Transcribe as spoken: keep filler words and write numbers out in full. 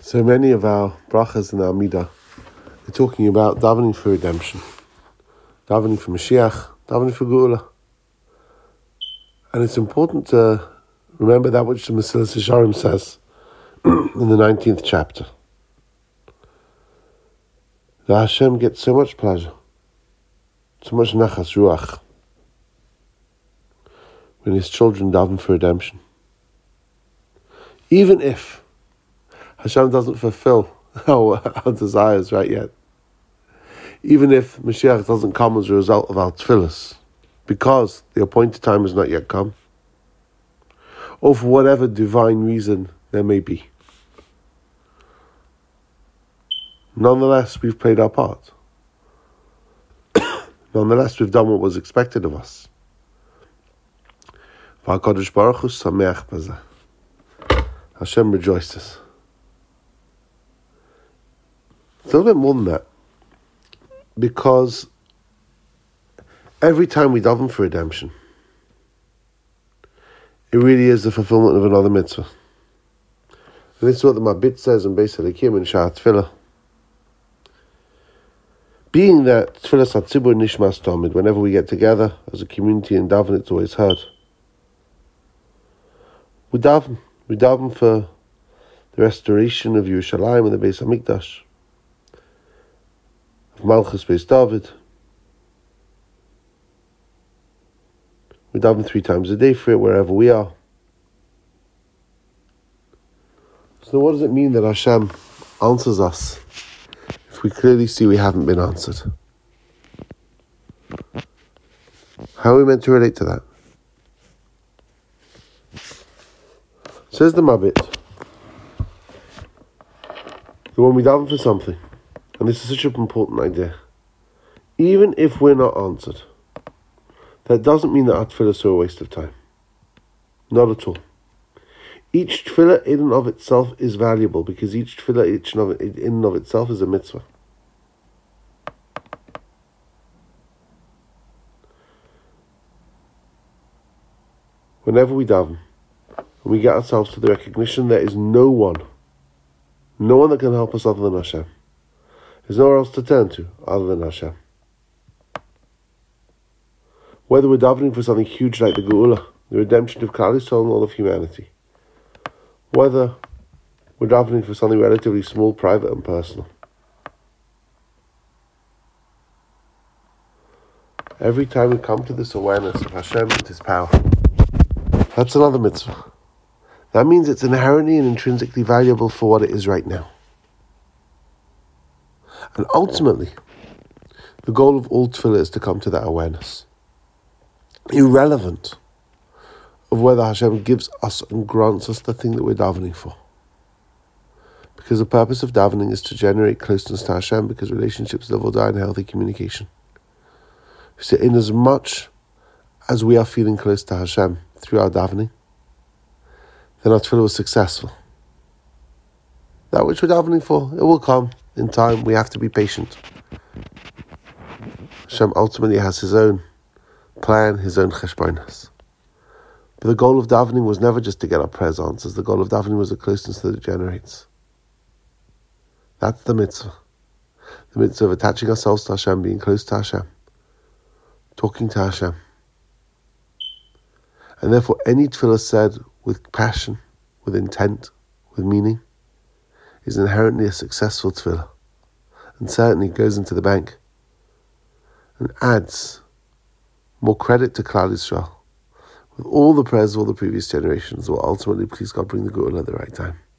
So many of our brachas and our midah are talking about davening for redemption, davening for Mashiach, davening for Geula. And it's important to remember that which the Mesilas Yesharim says in the nineteenth chapter. That Hashem gets so much pleasure, so much nachas ruach, when his children daven for redemption. Even if Hashem doesn't fulfill our, our desires right yet. Even if Mashiach doesn't come as a result of our tefillas, because the appointed time has not yet come, or for whatever divine reason there may be. Nonetheless, we've played our part. Nonetheless, we've done what was expected of us. V'HaKadosh Baruch Hu sameach b'zeh. Hashem rejoices. It's a little bit more than that, because every time we daven for redemption, it really is the fulfillment of another mitzvah. And this is what the Mabit says in Beis Elikim in Sha'at Tefillah. Being that Tefillas HaTzibur Nishmas Tamid, whenever we get together as a community and daven, it's always heard. We daven. We daven for the restoration of Yerushalayim and the Beis HaMikdash, of Malchus Beis David. We daven three times a day for it, wherever we are. So what does it mean that Hashem answers us if we clearly see we haven't been answered? How are we meant to relate to that? Says the Mabit, that when we daven for something, and this is such an important idea, even if we're not answered, that doesn't mean that our tefillah are a waste of time. Not at all. Each tefillah in and of itself is valuable, because each tefillah in and of itself is a mitzvah. Whenever we daven, and we get ourselves to the recognition there is no one, no one that can help us other than Hashem. There's nowhere else to turn to other than Hashem. Whether we're davening for something huge like the Geula, the redemption of Klal Yisrael and all of humanity, whether we're davening for something relatively small, private and personal, every time we come to this awareness of Hashem and His power, that's another mitzvah. That means it's inherently and intrinsically valuable for what it is right now. And ultimately, the goal of all tefillah is to come to that awareness, irrelevant of whether Hashem gives us and grants us the thing that we're davening for. Because the purpose of davening is to generate closeness to Hashem, because relationships live or die in healthy communication. So in as much as we are feeling close to Hashem through our davening, then our tefillah was successful. That which we're davening for, it will come in time. We have to be patient. Hashem ultimately has His own plan, His own cheshbonos. But the goal of davening was never just to get our prayers answered. The goal of davening was the closeness that it generates. That's the mitzvah. The mitzvah of attaching ourselves to Hashem, being close to Hashem, talking to Hashem. And therefore any tefillah said with passion, with intent, with meaning, is inherently a successful tefillah, and certainly goes into the bank and adds more credit to Klal Yisrael, with all the prayers of all the previous generations will ultimately, please God, bring the Geula at the right time.